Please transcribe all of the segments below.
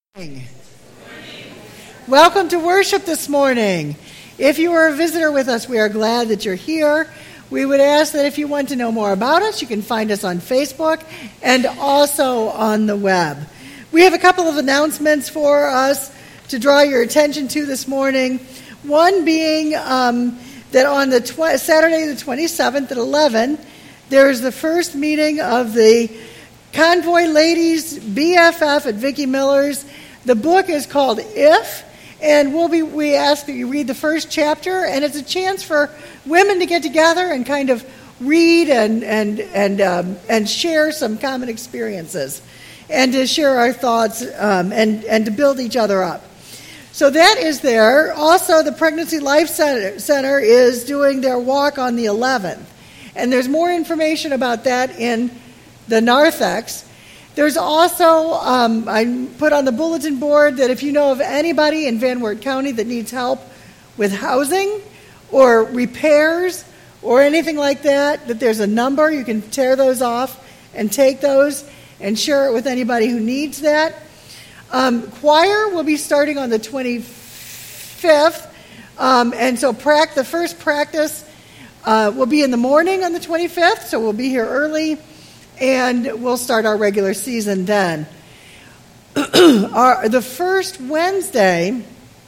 Welcome to worship this morning. If you are a visitor with us, we are glad that you're here. We would ask that if you want to know more about us, you can find us on Facebook and also on the web. We have a couple of announcements for us to draw your attention to this morning. One being that on the Saturday the 27th at 11, there's the first meeting of the Convoy Ladies BFF at Vicki Miller's. The book is called If, and we ask that you read the first chapter, and it's a chance for women to get together and kind of read and share some common experiences, and to share our thoughts and to build each other up. So that is there. Also, the Pregnancy Life Center is doing their walk on the 11th, and there's more information about that in the narthex. There's also, I put on the bulletin board that if you know of anybody in Van Wert County that needs help with housing or repairs or anything like that, that there's a number. You can tear those off and take those and share it with anybody who needs that. Choir will be starting on the 25th, and so the first practice will be in the morning on the 25th, so we'll be here early. And we'll start our regular season then. The first Wednesday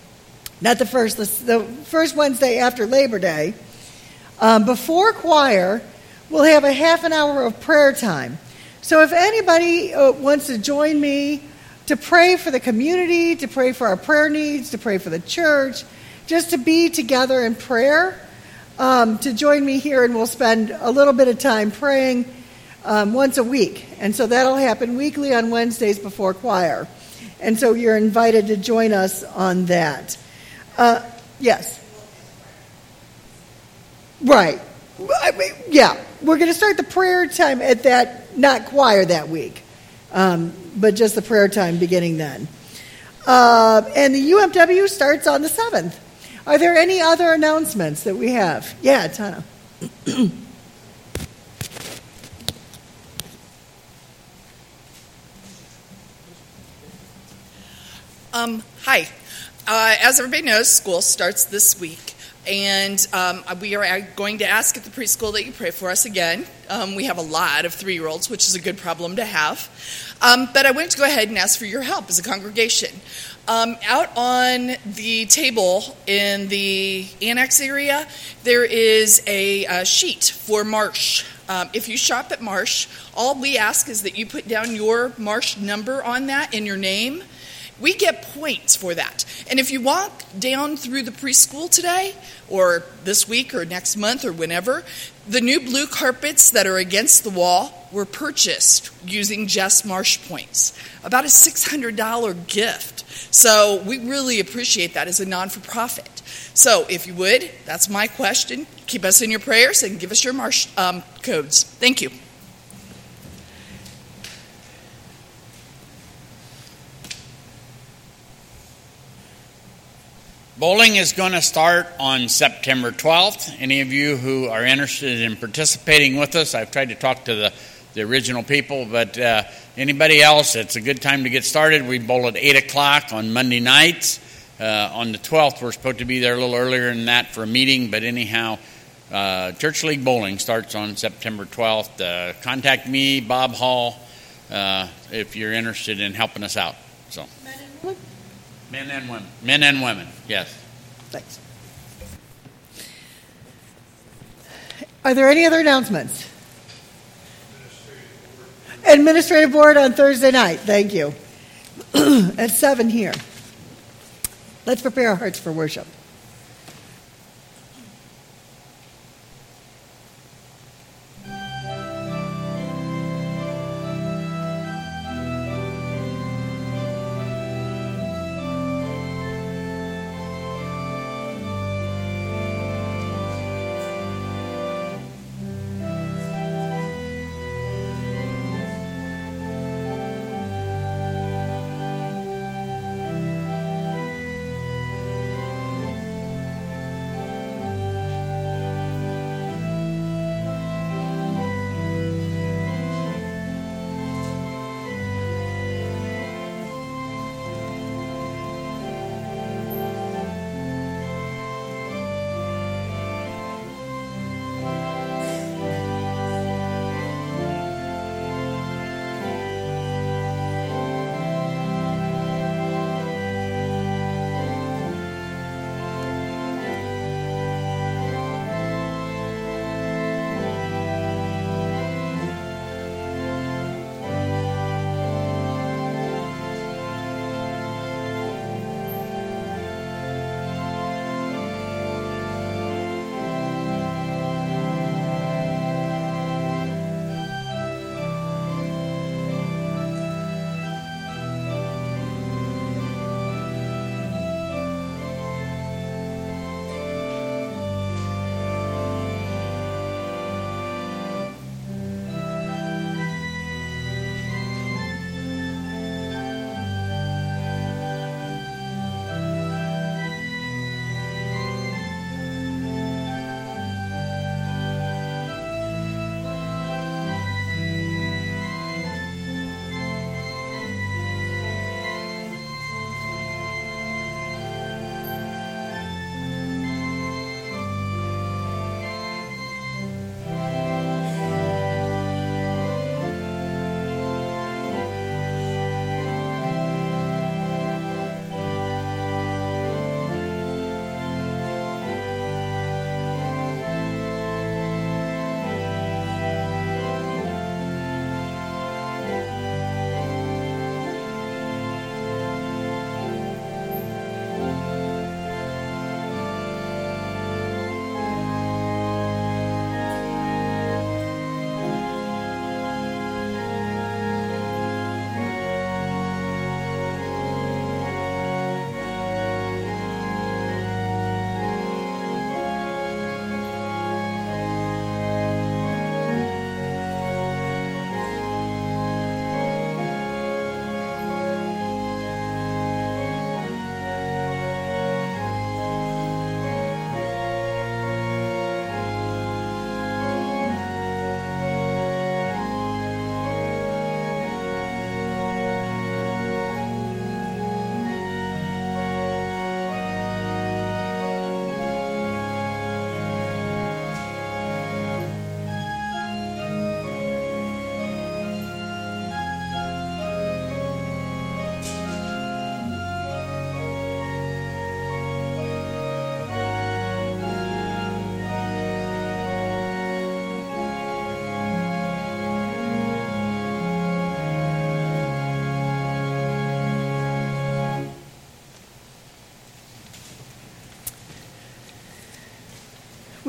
after Labor Day, before choir, we'll have a half an hour of prayer time. So if anybody wants to join me to pray for the community, to pray for our prayer needs, to pray for the church, just to be together in prayer, to join me here, and we'll spend a little bit of time praying once a week. And so that'll happen weekly on Wednesdays before choir. And so you're invited to join us on that. Yes. Right. Yeah. We're going to start the prayer time at that, not choir that week, but just the prayer time beginning then. And the UMW starts on the 7th. Are there any other announcements that we have? Yeah, Tana. Hi. As everybody knows, school starts this week, and we are going to ask at the preschool that you pray for us again. We have a lot of 3-year-olds, which is a good problem to have. But I wanted to go ahead and ask for your help as a congregation. Out on the table in the annex area, there is a sheet for Marsh. If you shop at Marsh, all we ask is that you put down your Marsh number on that and your name. We get points for that. And if you walk down through the preschool today, or this week, or next month, or whenever, the new blue carpets that are against the wall were purchased using just Marsh points. About a $600 gift. So we really appreciate that as a non-for-profit. So if you would, that's my question. Keep us in your prayers and give us your Marsh codes. Thank you. Bowling is going to start on September 12th. Any of you who are interested in participating with us, I've tried to talk to the original people, but anybody else, it's a good time to get started. We bowl at 8 o'clock on Monday nights. On the 12th, we're supposed to be there a little earlier than that for a meeting, but anyhow, Church League Bowling starts on September 12th. Contact me, Bob Hall, if you're interested in helping us out. So. Men and women. Men and women, yes. Thanks. Are there any other announcements? Administrative board on Thursday night. Thank you. At 7 here. Let's prepare our hearts for worship.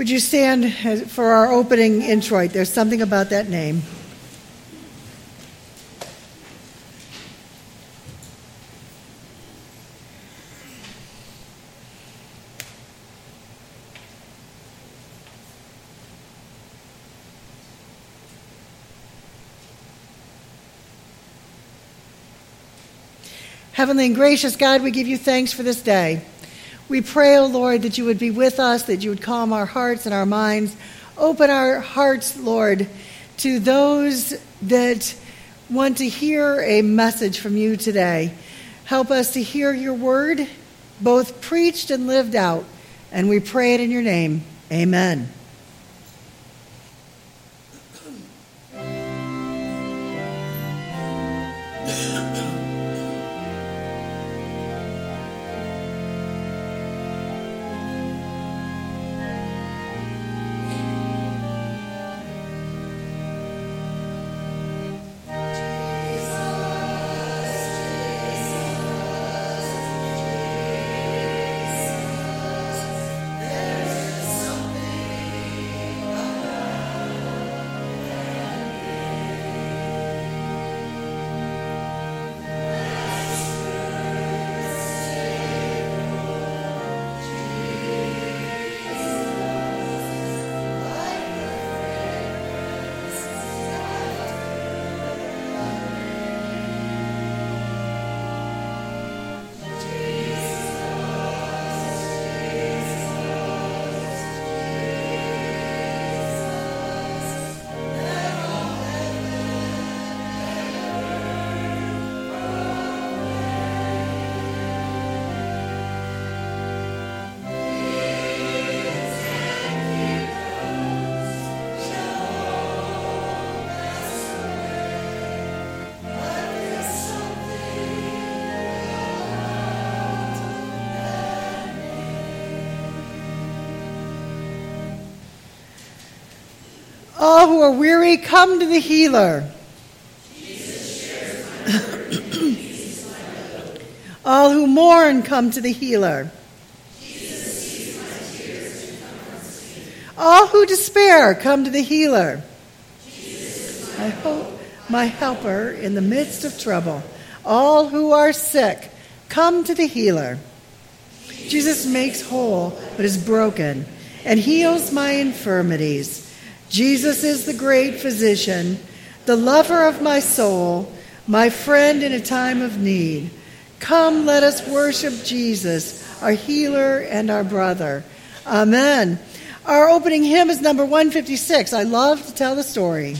Would you stand for our opening introit? There's something about that name. Heavenly and gracious God, we give you thanks for this day. We pray, O Lord, that you would be with us, that you would calm our hearts and our minds. Open our hearts, Lord, to those that want to hear a message from you today. Help us to hear your word, both preached and lived out. And we pray it in your name. Amen. All who are weary, come to the healer. All who mourn, come to the healer. All who despair, come to the healer. I hope my helper in the midst of trouble. All who are sick, come to the healer. Jesus makes whole what is broken and heals my infirmities. Jesus is the great physician, the lover of my soul, my friend in a time of need. Come, let us worship Jesus, our healer and our brother. Amen. Our opening hymn is number 156. I love to tell the story.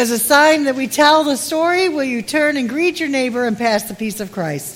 As a sign that we tell the story, will you turn and greet your neighbor and pass the peace of Christ?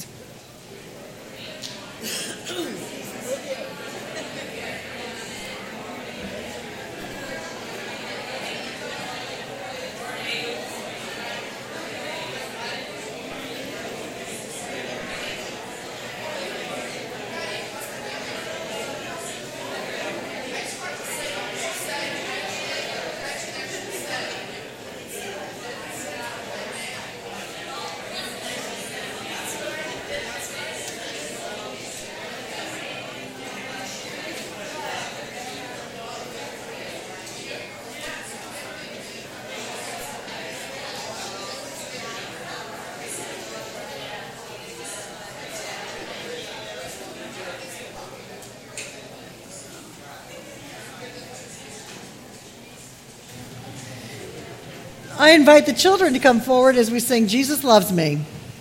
I invite the children to come forward as we sing Jesus Loves Me.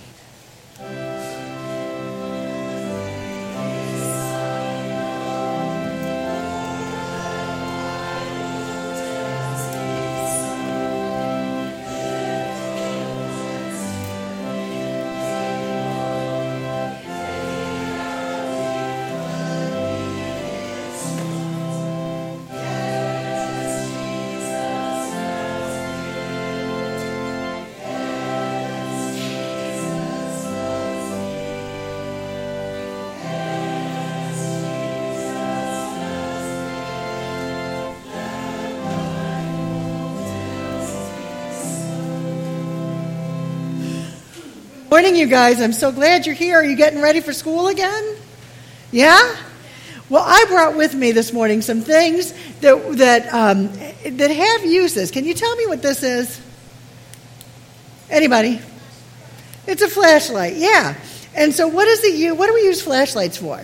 Morning, you guys. I'm so glad you're here. Are you getting ready for school again? Yeah? Well, I brought with me this morning some things that have uses. Can you tell me what this is? Anybody? It's a flashlight, yeah. And so what do we use flashlights for?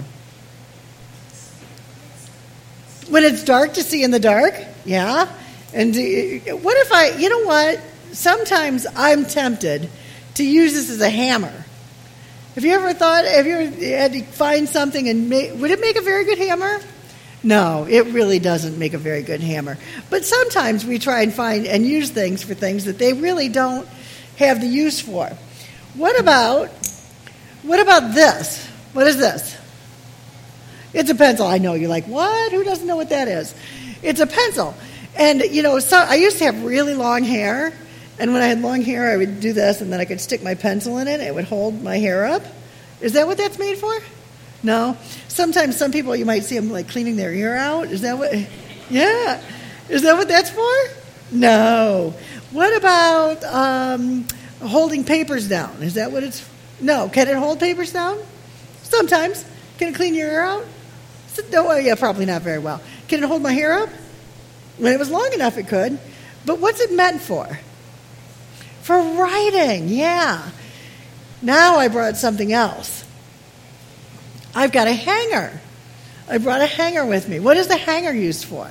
When it's dark, to see in the dark? Yeah. And what if you know what? Sometimes I'm tempted to use this as a hammer. Have you ever had to find something and would it make a very good hammer? No, it really doesn't make a very good hammer. But sometimes we try and find and use things for things that they really don't have the use for. What about this? What is this? It's a pencil. I know, you're like, what? Who doesn't know what that is? It's a pencil. And, I used to have really long hair. And when I had long hair, I would do this, and then I could stick my pencil in it. It would hold my hair up. Is that what that's made for? No. Sometimes some people, you might see them like cleaning their ear out. Is that what? Yeah. Is that what that's for? No. What about holding papers down? Is that what it's? No. Can it hold papers down? Sometimes. Can it clean your ear out? No. Yeah, probably not very well. Can it hold my hair up? When it was long enough, it could. But what's it meant for? For writing, yeah. Now I brought something else. I've got a hanger. I brought a hanger with me. What is the hanger used for?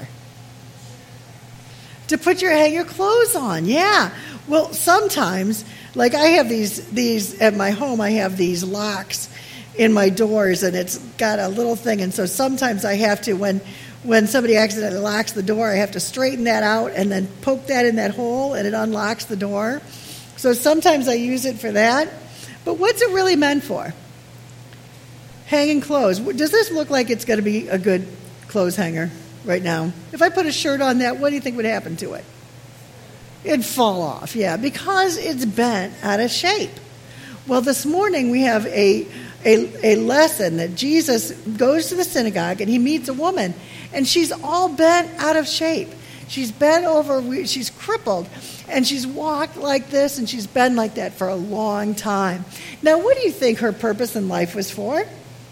To hang your clothes on, yeah. Well, sometimes, like I have these at my home, I have these locks in my doors, and it's got a little thing, and so sometimes I have to, when somebody accidentally locks the door, I have to straighten that out and then poke that in that hole, and it unlocks the door. So sometimes I use it for that. But what's it really meant for? Hanging clothes. Does this look like it's going to be a good clothes hanger right now? If I put a shirt on that, what do you think would happen to it? It'd fall off, yeah, because it's bent out of shape. Well, this morning we have a lesson that Jesus goes to the synagogue and he meets a woman, and she's all bent out of shape. She's bent over, she's crippled, and she's walked like this, and she's been like that for a long time. Now, what do you think her purpose in life was for?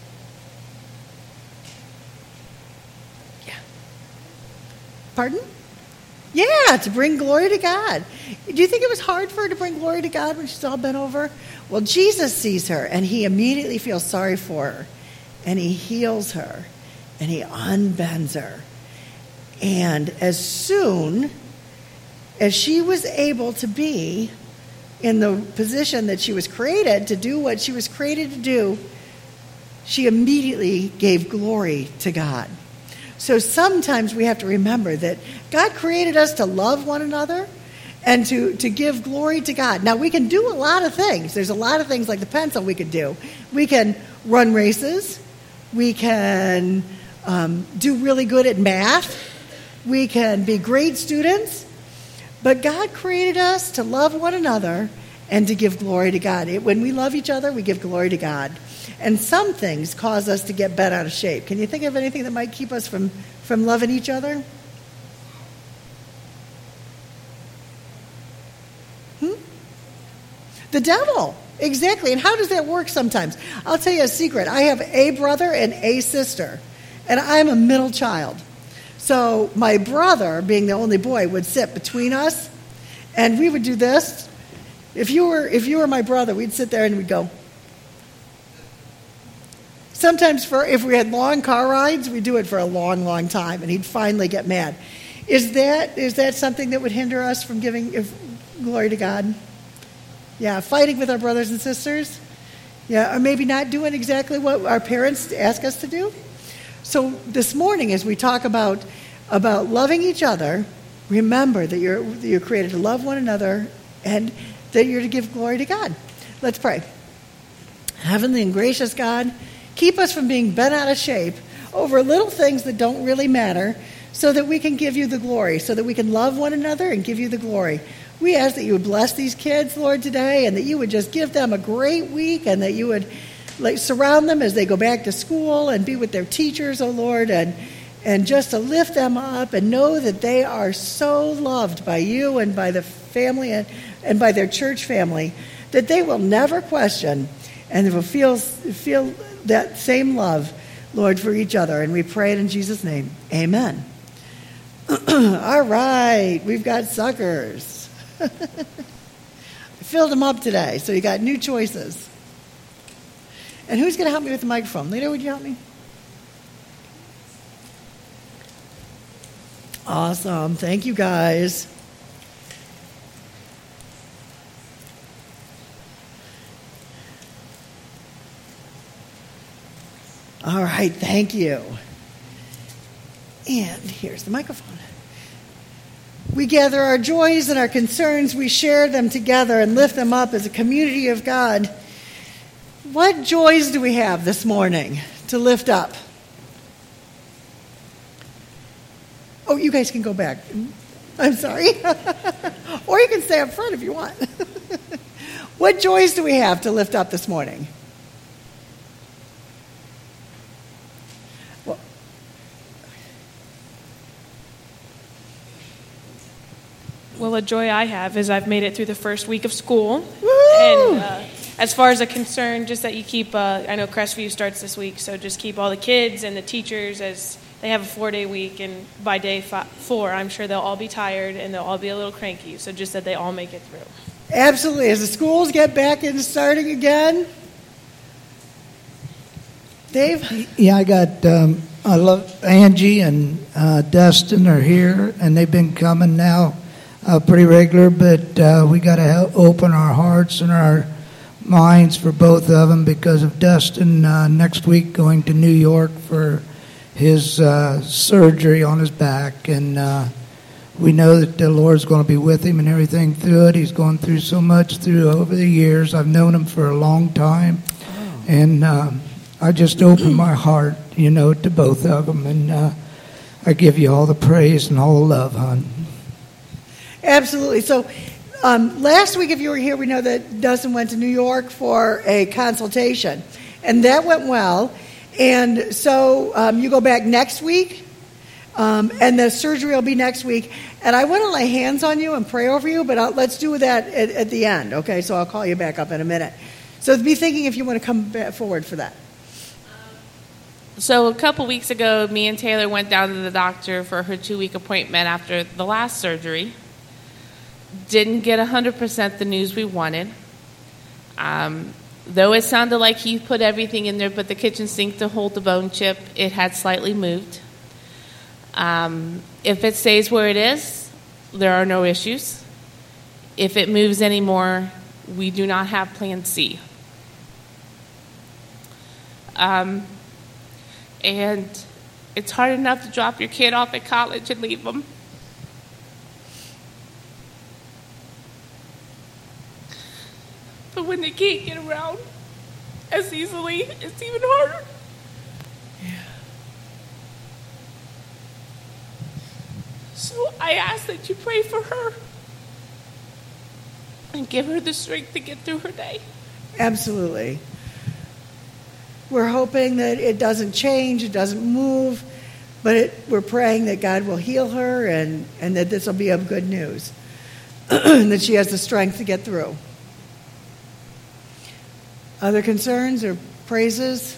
Yeah. Pardon? Yeah, to bring glory to God. Do you think it was hard for her to bring glory to God when she's all bent over? Well, Jesus sees her, and he immediately feels sorry for her, and he heals her, and he unbends her. And as soon as she was able to be in the position that she was created to do what she was created to do, she immediately gave glory to God. So sometimes we have to remember that God created us to love one another, and to give glory to God. Now, we can do a lot of things. There's a lot of things like the pencil we could do. We can run races. We can do really good at math. We can be great students. But God created us to love one another and to give glory to God. When we love each other, we give glory to God. And some things cause us to get bent out of shape. Can you think of anything that might keep us from loving each other? The devil. Exactly. And how does that work sometimes? I'll tell you a secret. I have a brother and a sister, and I'm a middle child. So my brother, being the only boy, would sit between us, and we would do this. If you were my brother, we'd sit there and we'd go. Sometimes if we had long car rides, we'd do it for a long, long time, and he'd finally get mad. Is that something that would hinder us from giving glory to God? Yeah, fighting with our brothers and sisters. Yeah, or maybe not doing exactly what our parents ask us to do. So this morning, as we talk about loving each other, remember that you're created to love one another and that you're to give glory to God. Let's pray. Heavenly and gracious God, keep us from being bent out of shape over little things that don't really matter so that we can give you the glory, so that we can love one another and give you the glory. We ask that you would bless these kids, Lord, today, and that you would just give them a great week and that you would surround them as they go back to school and be with their teachers, oh Lord, and just to lift them up and know that they are so loved by you and by the family and by their church family that they will never question and they will feel that same love, Lord, for each other. And we pray it in Jesus' name. Amen. All right, we've got suckers. I filled them up today, so you got new choices. And who's going to help me with the microphone? Lita, would you help me? Awesome. Thank you, guys. All right, thank you. And here's the microphone. We gather our joys and our concerns, we share them together and lift them up as a community of God. What joys do we have this morning to lift up? Oh, you guys can go back. I'm sorry. Or you can stay up front if you want. What joys do we have to lift up this morning? Well, a joy I have is I've made it through the first week of school. Woo! And as far as a concern, just that you keep, I know Crestview starts this week, so just keep all the kids and the teachers as they have a 4-day week, and by day 4, I'm sure they'll all be tired and they'll all be a little cranky, so just that they all make it through. Absolutely. As the schools get back into starting again. Dave? Yeah, I love Angie and Dustin are here, and they've been coming now pretty regular, but we got to open our hearts and our minds for both of them because of Dustin next week going to New York for his surgery on his back, and we know that the Lord's going to be with him and everything through it. He's gone through so much over the years. I've known him for a long time, and I just open my heart, to both of them, and I give you all the praise and all the love, hon. Absolutely. So last week, if you were here, we know that Dustin went to New York for a consultation, and that went well. And so you go back next week, and the surgery will be next week. And I want to lay hands on you and pray over you, but let's do that at the end, okay? So I'll call you back up in a minute. So be thinking if you want to come back forward for that. So a couple weeks ago, me and Taylor went down to the doctor for her 2-week appointment after the last surgery. Didn't get 100% the news we wanted. Though it sounded like he put everything in there but the kitchen sink to hold the bone chip, it had slightly moved. If it stays where it is, there are no issues. If it moves anymore, we do not have plan C. And it's hard enough to drop your kid off at college and leave them. But when they can't get around as easily, it's even harder. So I ask that you pray for her and give her the strength to get through her day. Absolutely. We're hoping that it doesn't change, it doesn't move, but we're praying that God will heal her and that this will be of good news, and that she has the strength to get through. Other concerns or praises?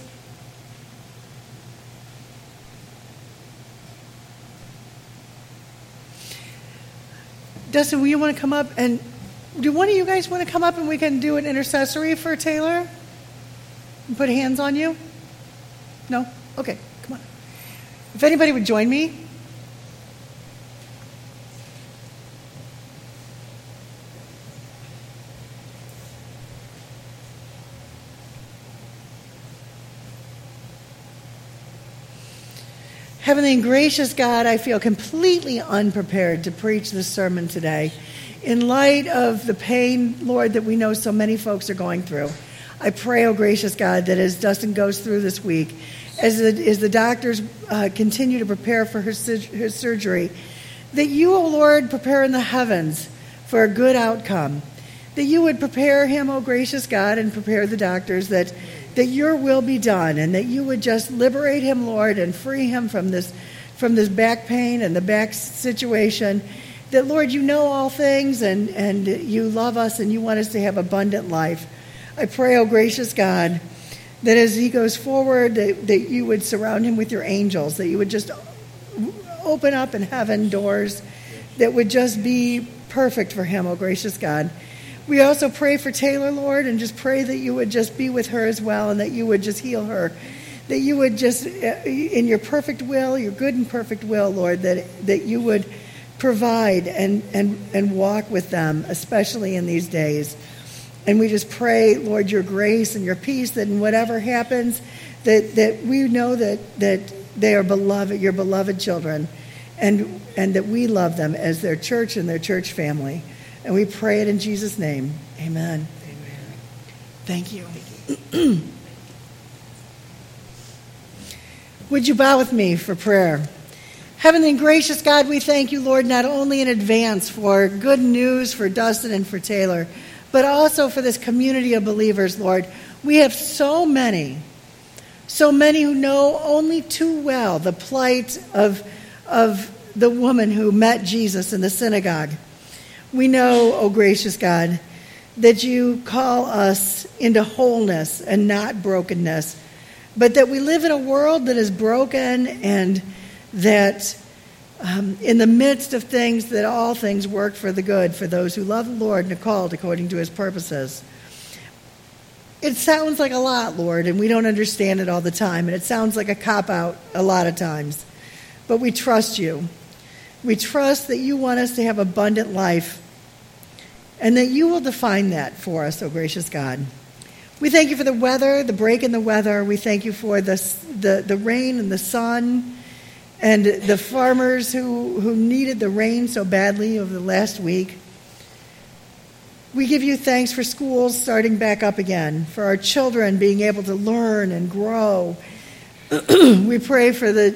Dustin, will you want to come up? And do one of you guys want to come up and we can do an intercessory for Taylor? And put hands on you? No? Okay, come on. If anybody would join me. Heavenly and gracious God, I feel completely unprepared to preach this sermon today in light of the pain, Lord, that we know so many folks are going through. I pray, oh gracious God, that as Dustin goes through this week, as the doctors continue to prepare for his surgery, that you, oh Lord, prepare in the heavens for a good outcome, that you would prepare him, oh gracious God, and prepare the doctors that your will be done, and that you would just liberate him, Lord, and free him from this back pain and the back situation. That, Lord, you know all things, and you love us, and you want us to have abundant life. I pray, oh gracious God, that as he goes forward, that you would surround him with your angels, that you would just open up in heaven doors that would just be perfect for him, oh gracious God. We also pray for Taylor, Lord, and just pray that you would just be with her as well, and that you would just heal her. That you would just, in your perfect will, your good and perfect will, Lord, that you would provide and walk with them, especially in these days. And we just pray, Lord, your grace and your peace, that in whatever happens, that we know that they are beloved, your beloved children, and that we love them as their church and their church family. And we pray it in Jesus' name. Amen. Amen. Thank you. Would you bow with me for prayer? Heavenly and gracious God, we thank you, Lord, not only in advance for good news for Dustin and for Taylor, but also for this community of believers, Lord. We have so many who know only too well the plight of the woman who met Jesus in the synagogue. We know, oh gracious God, that you call us into wholeness and not brokenness, but that we live in a world that is broken, and that in the midst of things, that all things work for the good for those who love the Lord and are called according to his purposes. It sounds like a lot, Lord, and we don't understand it all the time, and it sounds like a cop-out a lot of times, but we trust you. We trust that you want us to have abundant life, and that you will define that for us, oh gracious God. We thank you for the weather, the break in the weather. We thank you for the rain and the sun, and the farmers who needed the rain so badly over the last week. We give you thanks for schools starting back up again, for our children being able to learn and grow. We pray for the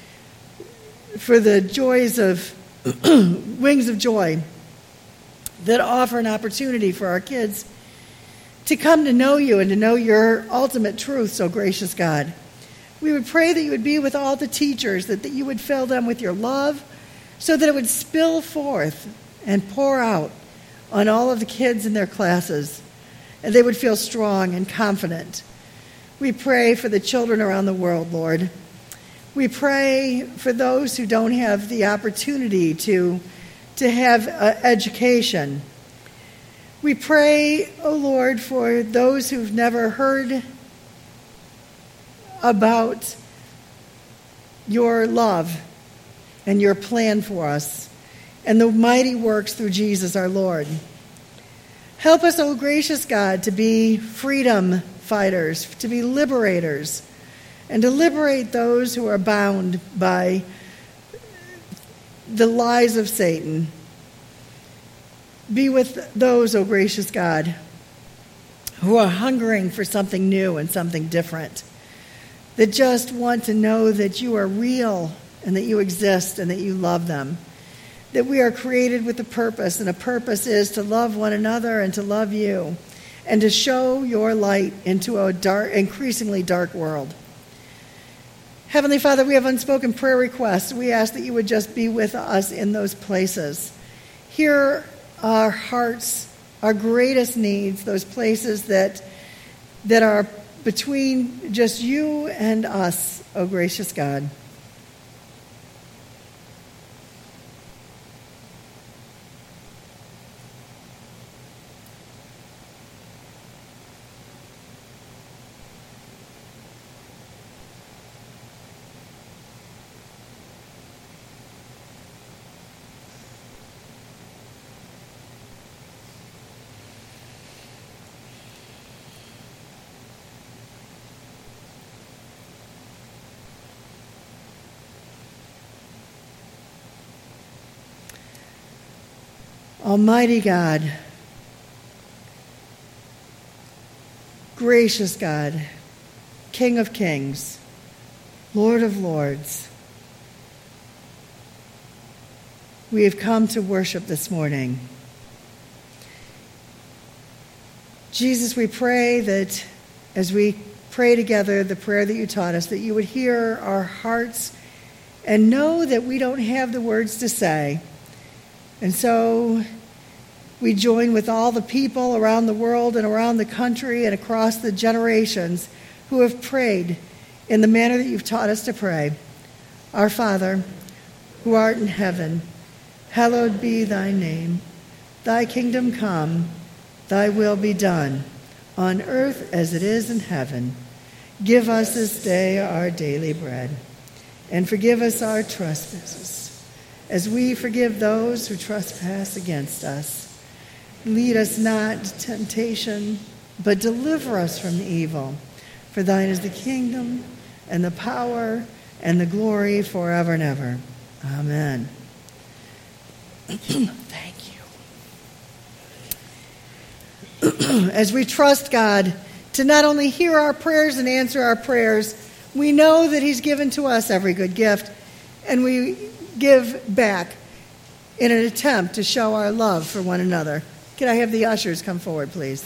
joys of wings of joy that offer an opportunity for our kids to come to know you and to know your ultimate truth, so gracious God. We would pray that you would be with all the teachers, that you would fill them with your love, so that it would spill forth and pour out on all of the kids in their classes, and they would feel strong and confident. We pray for the children around the world, Lord. We pray for those who don't have the opportunity to have education. We pray, oh Lord, for those who've never heard about your love and your plan for us and the mighty works through Jesus our Lord. Help us, oh gracious God, to be freedom fighters, to be liberators, and to liberate those who are bound by the lies of Satan. Be with those, O gracious God, who are hungering for something new and something different, that just want to know that you are real and that you exist and that you love them, that we are created with a purpose, and a purpose is to love one another and to love you and to show your light into a increasingly dark world. Heavenly Father, we have unspoken prayer requests. We ask that you would just be with us in those places. Hear our hearts, our greatest needs, those places that are between just you and us, O gracious God. Almighty God, gracious God, King of kings, Lord of lords, we have come to worship this morning. Jesus, we pray that as we pray together the prayer that you taught us, that you would hear our hearts and know that we don't have the words to say. And so we join with all the people around the world and around the country and across the generations who have prayed in the manner that you've taught us to pray. Our Father, who art in heaven, hallowed be thy name. Thy kingdom come, thy will be done, on earth as it is in heaven. Give us this day our daily bread, and forgive us our trespasses, as we forgive those who trespass against us. Lead us not into temptation, but deliver us from evil. For thine is the kingdom, and the power, and the glory forever and ever. Amen. Thank you. As we trust God to not only hear our prayers and answer our prayers, we know that he's given to us every good gift, and we give back in an attempt to show our love for one another. Can I have the ushers come forward, please?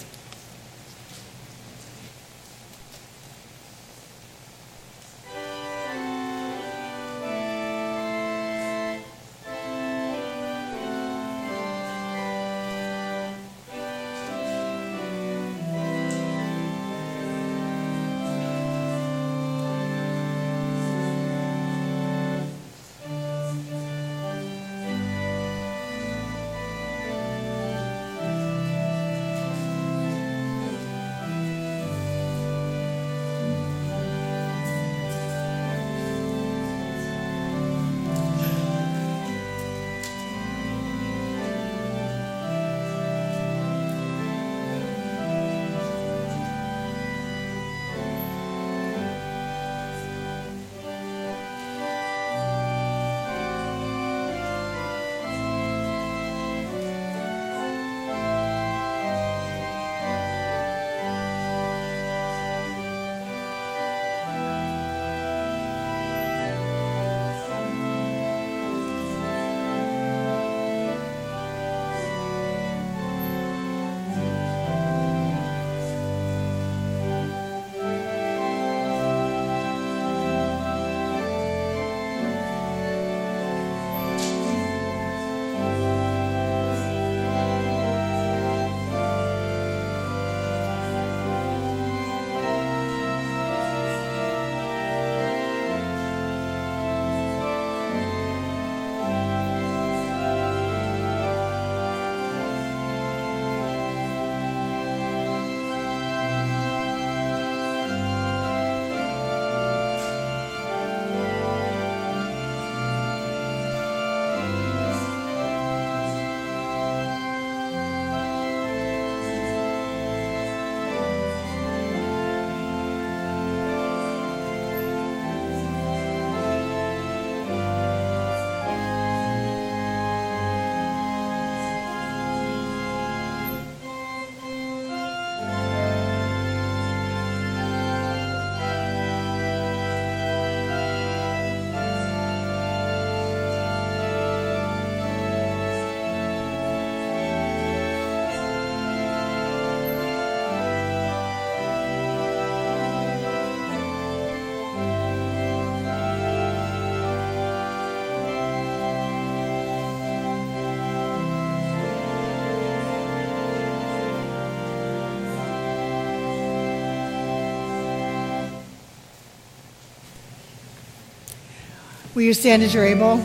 Will you stand as you're able?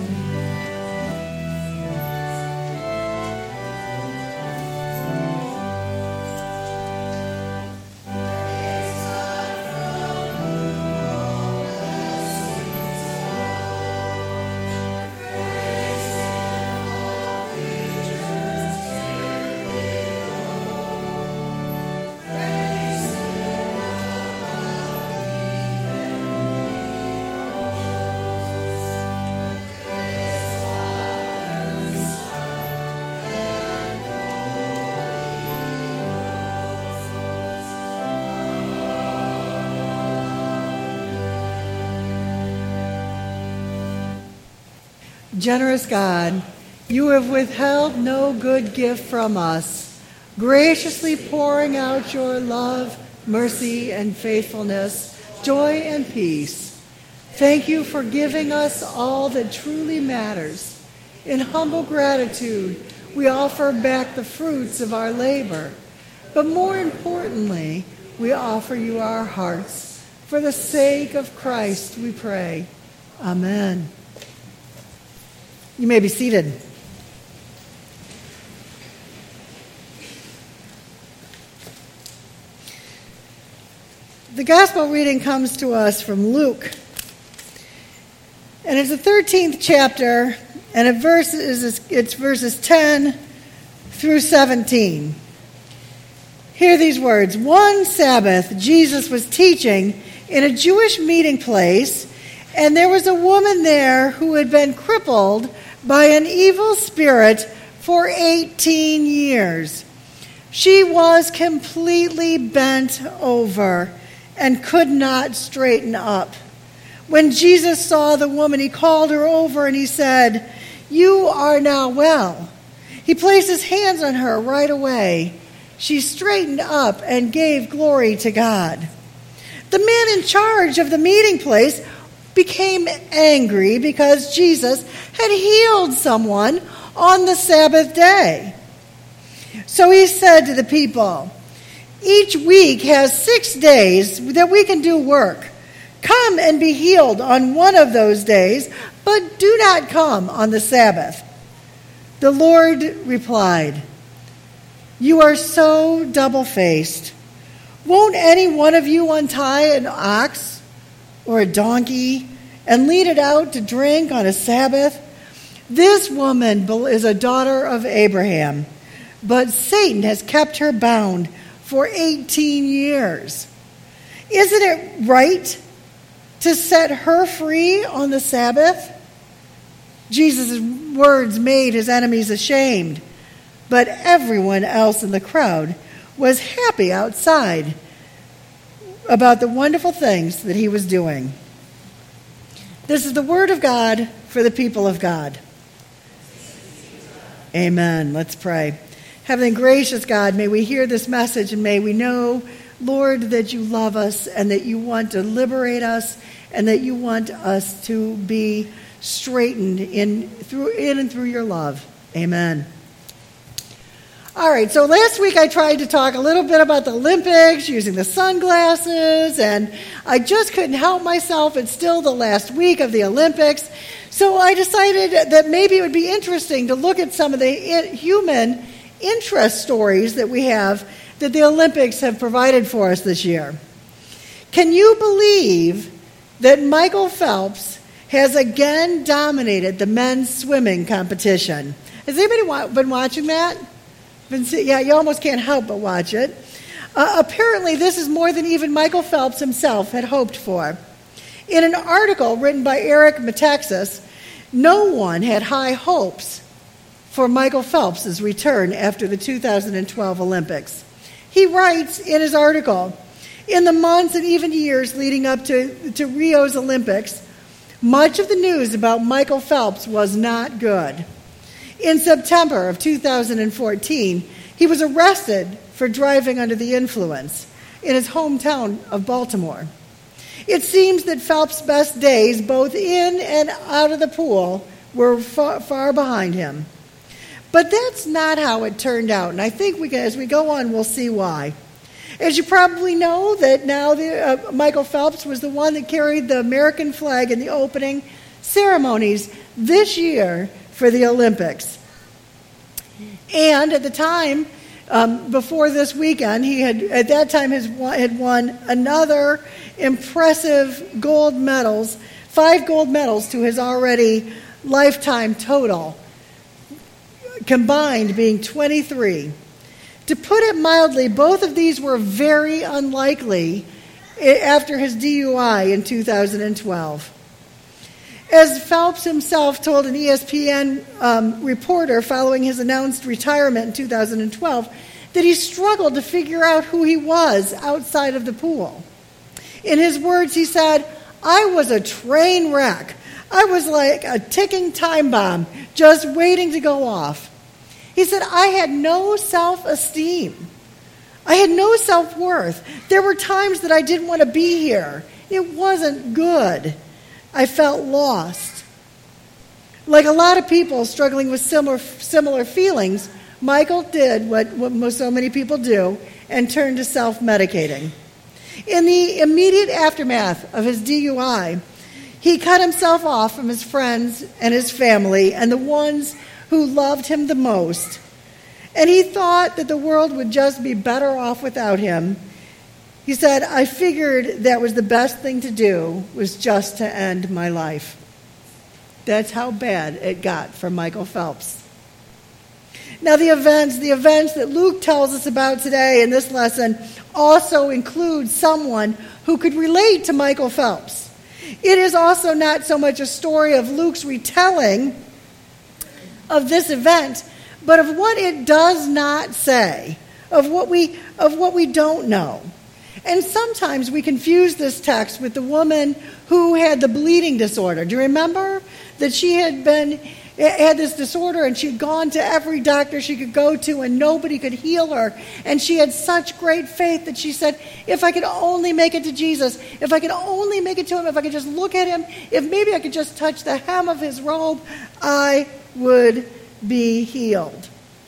Generous God, you have withheld no good gift from us, graciously pouring out your love, mercy, and faithfulness, joy and peace. Thank you for giving us all that truly matters. In humble gratitude, we offer back the fruits of our labor. But more importantly, we offer you our hearts. For the sake of Christ, we pray. Amen. You may be seated. The gospel reading comes to us from Luke. And it's the 13th chapter, and it's verses 10 through 17. Hear these words. One Sabbath, Jesus was teaching in a Jewish meeting place, and there was a woman there who had been crippled by an evil spirit for 18 years. She was completely bent over and could not straighten up. When Jesus saw the woman, he called her over and he said, "You are now well." He placed his hands on her right away. She straightened up and gave glory to God. The man in charge of the meeting place became angry because Jesus had healed someone on the Sabbath day. So he said to the people, "Each week has 6 days that we can do work. Come and be healed on one of those days, but do not come on the Sabbath." The Lord replied, "You are so double-faced. Won't any one of you untie an ox or a donkey and lead it out to drink on a Sabbath? This woman is a daughter of Abraham, but Satan has kept her bound for 18 years. Isn't it right to set her free on the Sabbath?" Jesus' words made his enemies ashamed, but everyone else in the crowd was happy outside about the wonderful things that he was doing. This is the word of God for the people of God. Amen. Let's pray. Heavenly gracious God, may we hear this message and may we know, Lord, that you love us and that you want to liberate us and that you want us to be straightened in and through your love. Amen. All right, so last week I tried to talk a little bit about the Olympics using the sunglasses, and I just couldn't help myself. It's still the last week of the Olympics. So I decided that maybe it would be interesting to look at some of the human interest stories that we have that the Olympics have provided for us this year. Can you believe that Michael Phelps has again dominated the men's swimming competition? Has anybody been watching that? Yeah, you almost can't help but watch it. Apparently, this is more than even Michael Phelps himself had hoped for. In an article written by Eric Metaxas, no one had high hopes for Michael Phelps' return after the 2012 Olympics. He writes in his article, "In the months and even years leading up to Rio's Olympics, much of the news about Michael Phelps was not good. In September of 2014, he was arrested for driving under the influence in his hometown of Baltimore. It seems that Phelps' best days, both in and out of the pool, were far behind him. But that's not how it turned out, and I think as we go on, we'll see why. As you probably know, that now Michael Phelps was the one that carried the American flag in the opening ceremonies this year for the Olympics. And at the time, before this weekend, he had won another impressive gold medals, 5 gold medals to his already lifetime total, combined being 23. To put it mildly, both of these were very unlikely after his DUI in 2012. As Phelps himself told an ESPN reporter following his announced retirement in 2012, that he struggled to figure out who he was outside of the pool. In his words, he said, "I was a train wreck. I was like a ticking time bomb, just waiting to go off." He said, "I had no self-esteem. I had no self-worth. There were times that I didn't want to be here. It wasn't good. I felt lost." Like a lot of people struggling with similar feelings, Michael did what so many people do and turned to self-medicating. In the immediate aftermath of his DUI, he cut himself off from his friends and his family and the ones who loved him the most. And he thought that the world would just be better off without him. He said, "I figured that was the best thing to do, was just to end my life." That's how bad it got for Michael Phelps. Now the events that Luke tells us about today in this lesson also include someone who could relate to Michael Phelps. It is also not so much a story of Luke's retelling of this event, but of what it does not say, of what we don't know. And sometimes we confuse this text with the woman who had the bleeding disorder. Do you remember that she had this disorder and she had gone to every doctor she could go to and nobody could heal her? And she had such great faith that she said, if I could only make it to Jesus, if I could only make it to him, if I could just look at him, if maybe I could just touch the hem of his robe, I would be healed.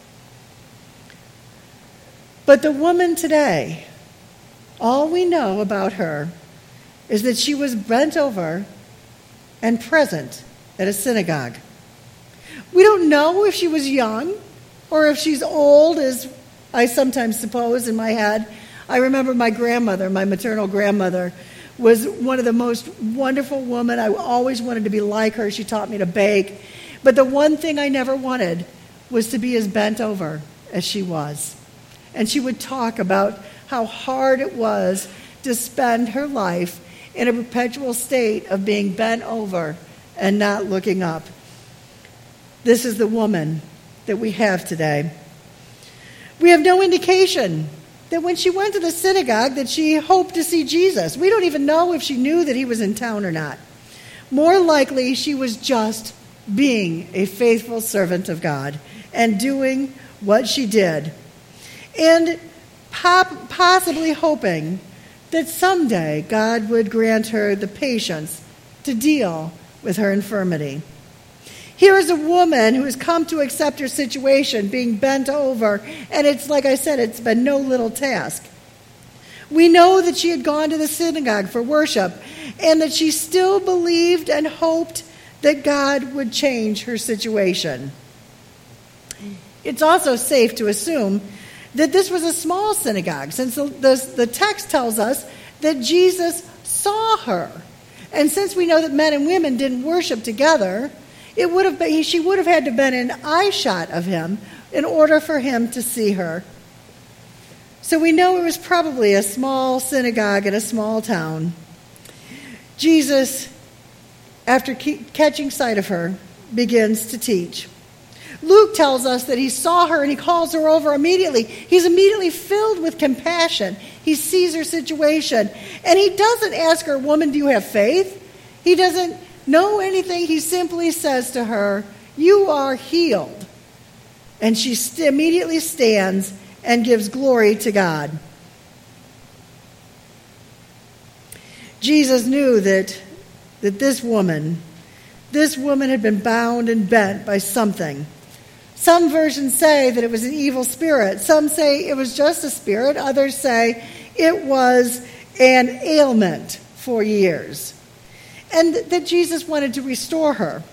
But the woman today, all we know about her is that she was bent over and present at a synagogue. We don't know if she was young or if she's old, as I sometimes suppose in my head. I remember my grandmother, my maternal grandmother, was one of the most wonderful women. I always wanted to be like her. She taught me to bake. But the one thing I never wanted was to be as bent over as she was. And she would talk about how hard it was to spend her life in a perpetual state of being bent over and not looking up. This is the woman that we have today. We have no indication that when she went to the synagogue that she hoped to see Jesus. We don't even know if she knew that he was in town or not. More likely, she was just being a faithful servant of God and doing what she did. And possibly hoping that someday God would grant her the patience to deal with her infirmity. Here is a woman who has come to accept her situation, being bent over, and it's like I said, it's been no little task. We know that she had gone to the synagogue for worship and that she still believed and hoped that God would change her situation. It's also safe to assume that this was a small synagogue, since the text tells us that Jesus saw her. And since we know that men and women didn't worship together, she would have had to have been in eye shot of him in order for him to see her. So we know it was probably a small synagogue in a small town. Jesus, after catching sight of her, begins to teach. Luke tells us that he saw her and he calls her over immediately. He's immediately filled with compassion. He sees her situation. And he doesn't ask her, "Woman, do you have faith?" He doesn't know anything. He simply says to her, "You are healed." And she immediately stands and gives glory to God. Jesus knew that this woman had been bound and bent by something. Some versions say that it was an evil spirit. Some say it was just a spirit. Others say it was an ailment for years. and that Jesus wanted to restore her.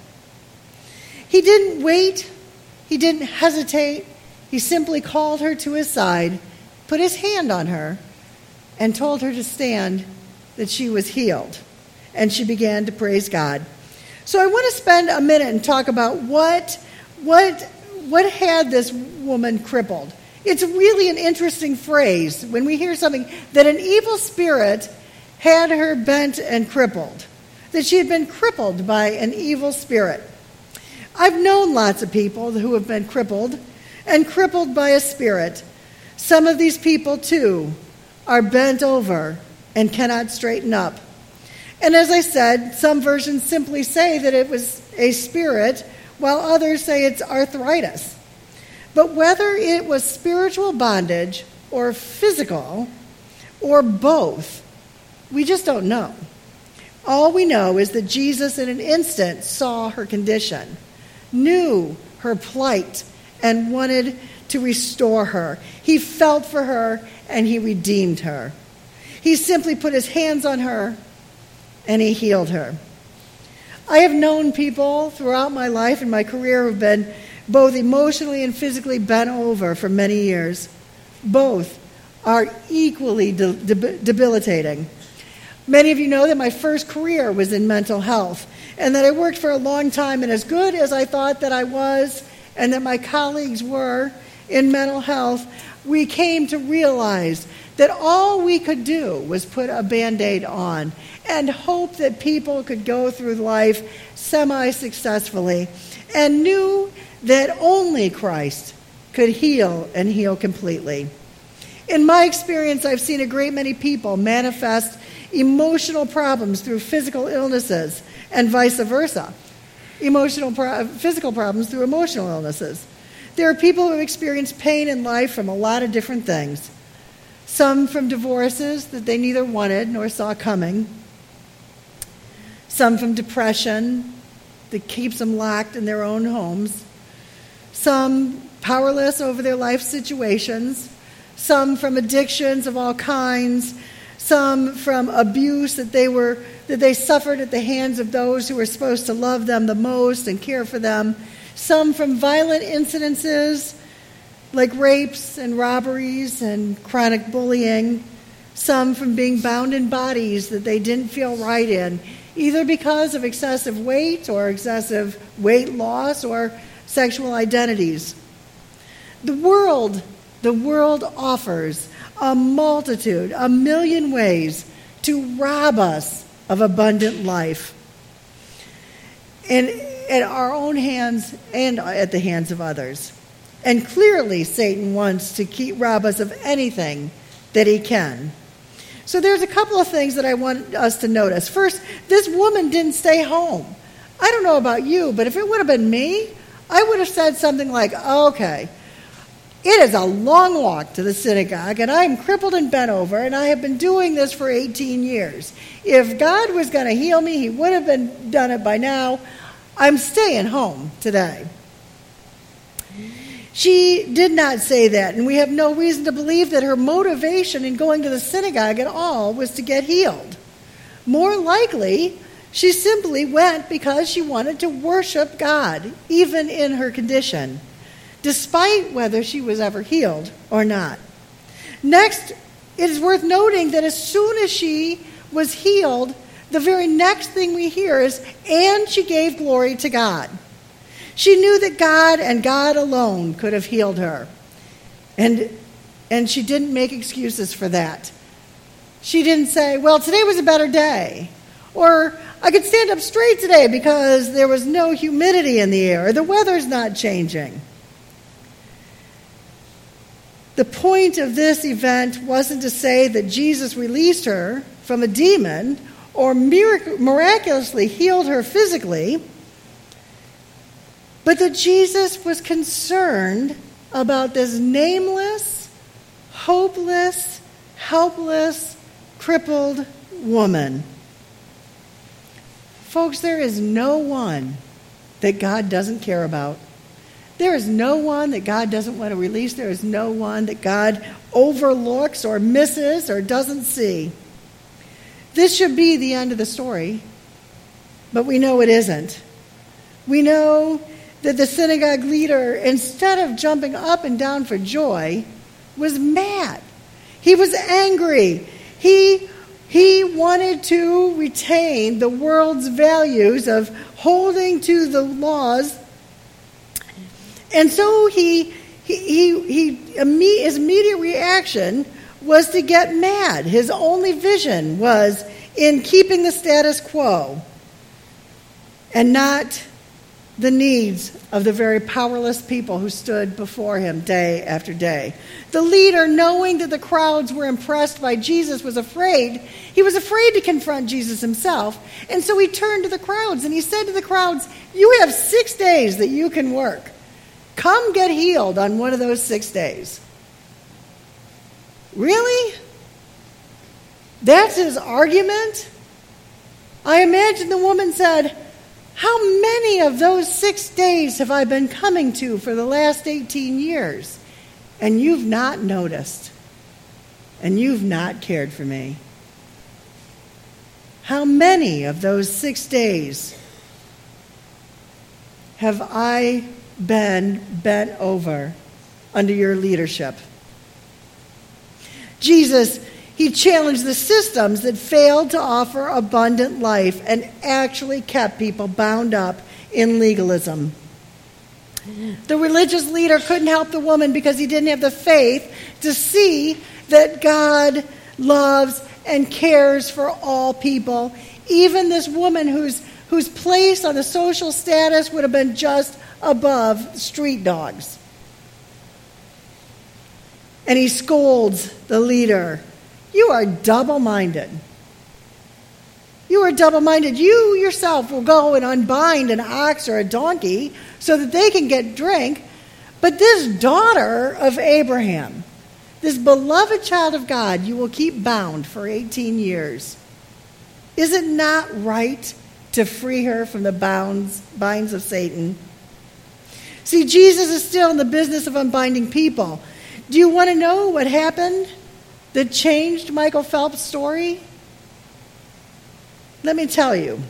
He didn't wait. He didn't hesitate. He simply called her to his side, put his hand on her, and told her to stand, that she was healed. And she began to praise God. So I want to spend a minute and talk about what had this woman crippled. It's really an interesting phrase when we hear something that an evil spirit had her bent and crippled, that she had been crippled by an evil spirit. I've known lots of people who have been crippled and crippled by a spirit. Some of these people, too, are bent over and cannot straighten up. And as I said, some versions simply say that it was a spirit, while others say it's arthritis. But whether it was spiritual bondage or physical or both, we just don't know. All we know is that Jesus in an instant saw her condition, knew her plight, and wanted to restore her. He felt for her and he redeemed her. He simply put his hands on her and he healed her. I have known people throughout my life and my career who have been both emotionally and physically bent over for many years. Both are equally debilitating. Many of you know that my first career was in mental health, and that I worked for a long time, and as good as I thought that I was and that my colleagues were in mental health, we came to realize that all we could do was put a Band-Aid on and hope that people could go through life semi-successfully, and knew that only Christ could heal and heal completely. In my experience, I've seen a great many people manifest emotional problems through physical illnesses and vice versa. Physical problems through emotional illnesses. There are people who have experienced pain in life from a lot of different things. Some from divorces that they neither wanted nor saw coming. Some from depression that keeps them locked in their own homes. Some powerless over their life situations. Some from addictions of all kinds. Some from abuse that they suffered at the hands of those who were supposed to love them the most and care for them. Some from violent incidences like rapes and robberies and chronic bullying. Some from being bound in bodies that they didn't feel right in, either because of excessive weight or excessive weight loss or sexual identities. The world offers a multitude, a million ways to rob us of abundant life, and at our own hands and at the hands of others. And clearly Satan wants to rob us of anything that he can. So there's a couple of things that I want us to notice. First, this woman didn't stay home. I don't know about you, but if it would have been me, I would have said something like, okay, it is a long walk to the synagogue, and I'm crippled and bent over, and I have been doing this for 18 years. If God was going to heal me, he would have done it by now. I'm staying home today. She did not say that, and we have no reason to believe that her motivation in going to the synagogue at all was to get healed. More likely, she simply went because she wanted to worship God, even in her condition, despite whether she was ever healed or not. Next, it is worth noting that as soon as she was healed, the very next thing we hear is, and she gave glory to God. She knew that God and God alone could have healed her. And she didn't make excuses for that. She didn't say, well, today was a better day. Or I could stand up straight today because there was no humidity in the air. Or the weather's not changing. The point of this event wasn't to say that Jesus released her from a demon or miraculously healed her physically, but that Jesus was concerned about this nameless, hopeless, helpless, crippled woman. Folks, there is no one that God doesn't care about. There is no one that God doesn't want to release. There is no one that God overlooks or misses or doesn't see. This should be the end of the story. But we know it isn't. We know that the synagogue leader, instead of jumping up and down for joy, was mad. He was angry. He wanted to retain the world's values of holding to the laws. And so his immediate reaction was to get mad. His only vision was in keeping the status quo and not the needs of the very powerless people who stood before him day after day. The leader, knowing that the crowds were impressed by Jesus, was afraid. He was afraid to confront Jesus himself, and so he turned to the crowds and he said to the crowds, "You have 6 days that you can work. Come get healed on one of those 6 days." Really? That's his argument? I imagine the woman said, "How many of those 6 days have I been coming to for the last 18 years? And you've not noticed. And you've not cared for me. How many of those 6 days have I been bent over under your leadership?" Jesus, he challenged the systems that failed to offer abundant life and actually kept people bound up in legalism. The religious leader couldn't help the woman because he didn't have the faith to see that God loves and cares for all people, even this woman whose place on the social status would have been just above street dogs. And he scolds the leader. "You are double-minded. You are double-minded. You yourself will go and unbind an ox or a donkey so that they can get drink. But this daughter of Abraham, this beloved child of God, you will keep bound for 18 years. Is it not right to free her from the binds of Satan?" See, Jesus is still in the business of unbinding people. Do you want to know what happened that changed Michael Phelps' story? Let me tell you.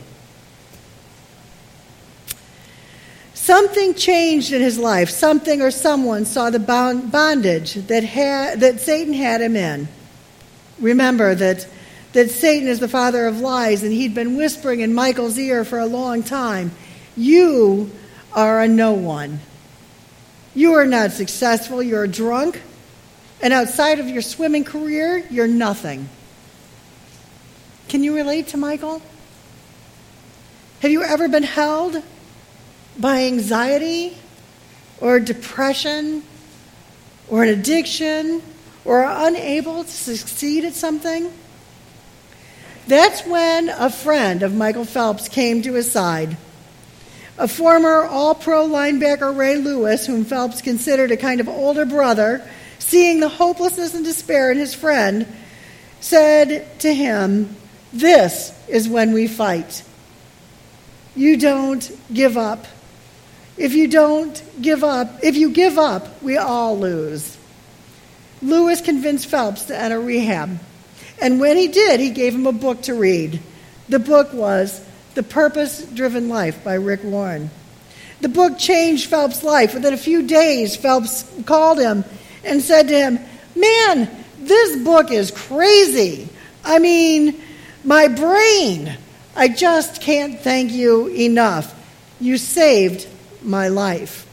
Something changed in his life. Something or someone saw the bondage that Satan had him in. Remember that Satan is the father of lies, and he'd been whispering in Michael's ear for a long time, "You are a no one. You are not successful. You're a drunk. And outside of your swimming career, you're nothing." Can you relate to Michael? Have you ever been held by anxiety or depression or an addiction or are unable to succeed at something? That's when a friend of Michael Phelps came to his side. A former All-Pro linebacker, Ray Lewis, whom Phelps considered a kind of older brother, seeing the hopelessness and despair in his friend, said to him, "This is when we fight. You don't give up. If you give up, we all lose." Lewis convinced Phelps to enter rehab. And when he did, he gave him a book to read. The book was The Purpose-Driven Life by Rick Warren. The book changed Phelps' life. Within a few days, Phelps called him and said to him, "Man, this book is crazy. I mean, my brain. I just can't thank you enough. You saved my life."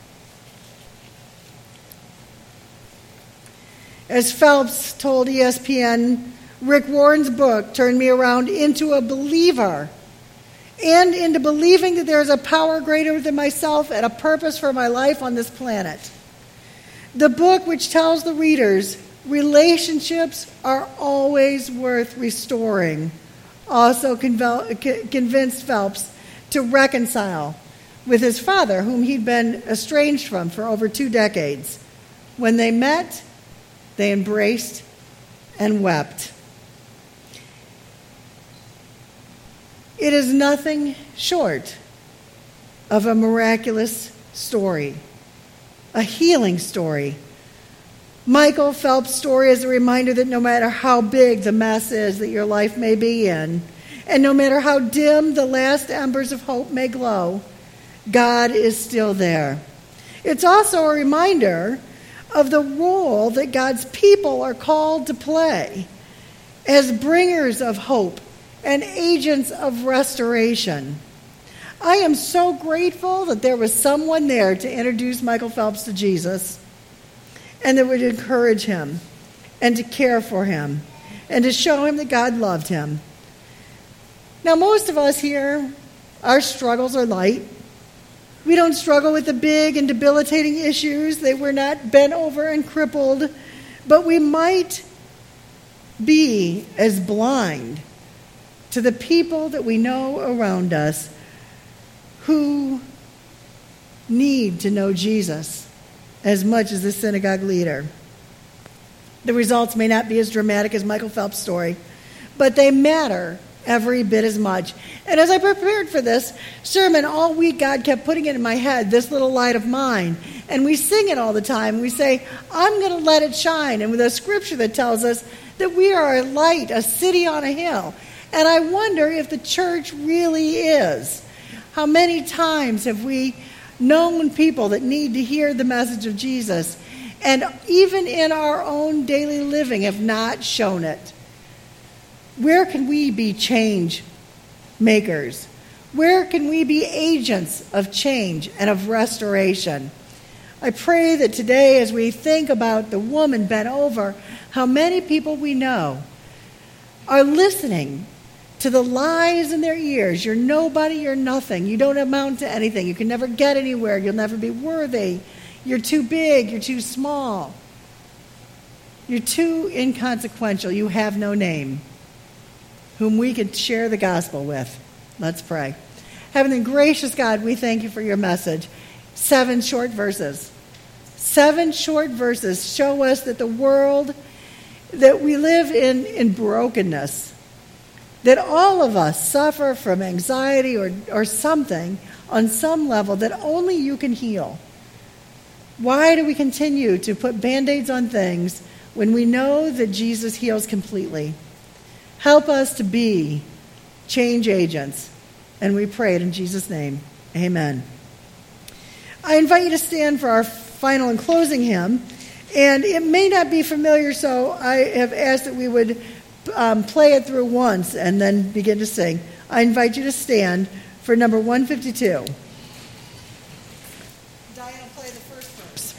As Phelps told ESPN, Rick Warren's book turned me around into a believer and into believing that there is a power greater than myself and a purpose for my life on this planet. The book, which tells the readers relationships are always worth restoring, also convinced Phelps to reconcile with his father, whom he'd been estranged from for over 2 decades. When they met, they embraced and wept. It is nothing short of a miraculous story, a healing story. Michael Phelps' story is a reminder that no matter how big the mess is that your life may be in, And no matter how dim the last embers of hope may glow, God is still there. It's also a reminder of the role that God's people are called to play as bringers of hope and agents of restoration. I am so grateful that there was someone there to introduce Michael Phelps to Jesus and that would encourage him and to care for him and to show him that God loved him. Now, most of us here, our struggles are light. We don't struggle with the big and debilitating issues. We're not bent over and crippled, but we might be as blind to the people that we know around us who need to know Jesus as much as the synagogue leader. The results may not be as dramatic as Michael Phelps' story, but they matter every bit as much. And as I prepared for this sermon all week, God kept putting it in my head, this little light of mine. And we sing it all the time. We say, I'm going to let it shine. And with a scripture that tells us that we are a light, a city on a hill. And I wonder if the church really is. How many times have we known people that need to hear the message of Jesus, and even in our own daily living have not shown it? Where can we be change makers? Where can we be agents of change and of restoration? I pray that today, as we think about the woman bent over, how many people we know are listening to the lies in their ears. You're nobody, you're nothing. You don't amount to anything. You can never get anywhere. You'll never be worthy. You're too big. You're too small. You're too inconsequential. You have no name whom we could share the gospel with. Let's pray. Heavenly gracious God, we thank you for your message. 7 short verses. 7 short verses show us that the world that we live in brokenness, that all of us suffer from anxiety or something on some level that only you can heal. Why do we continue to put Band-Aids on things when we know that Jesus heals completely? Help us to be change agents. And we pray it in Jesus' name. Amen. I invite you to stand for our final and closing hymn. And it may not be familiar, so I have asked that we would play it through once and then begin to sing. I invite you to stand for number 152. Diane will play the first verse.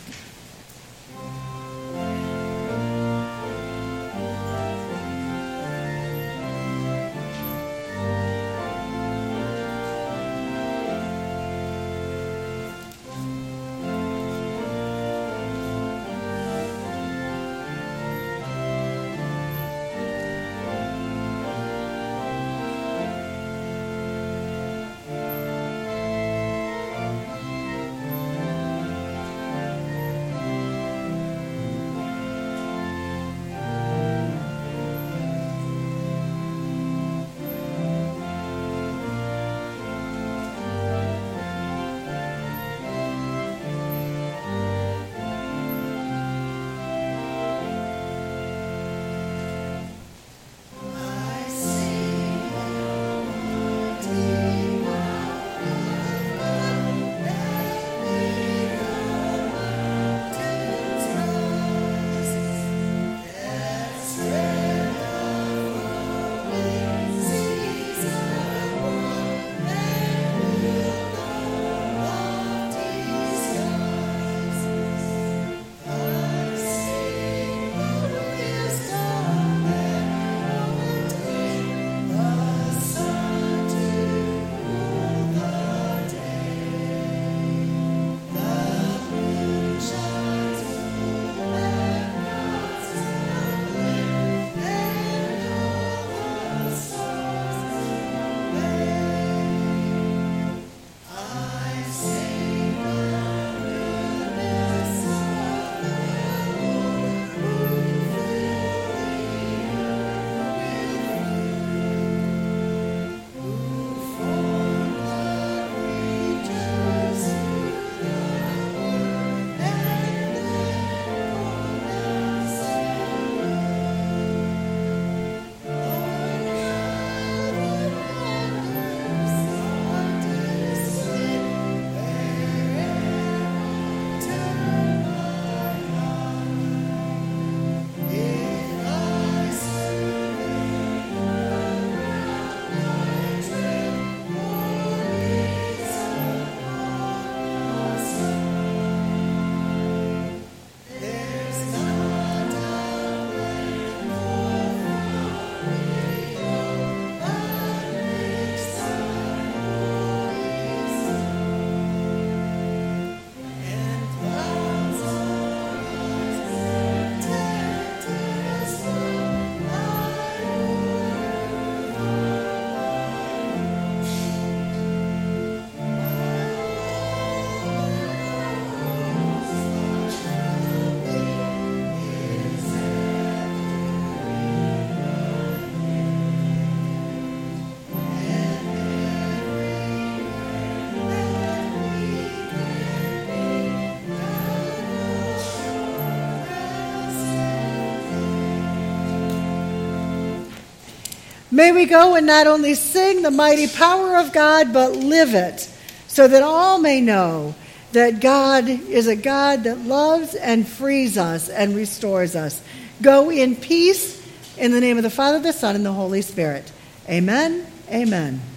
May we go and not only sing the mighty power of God, but live it, so that all may know that God is a God that loves and frees us and restores us. Go in peace in the name of the Father, the Son, and the Holy Spirit. Amen. Amen.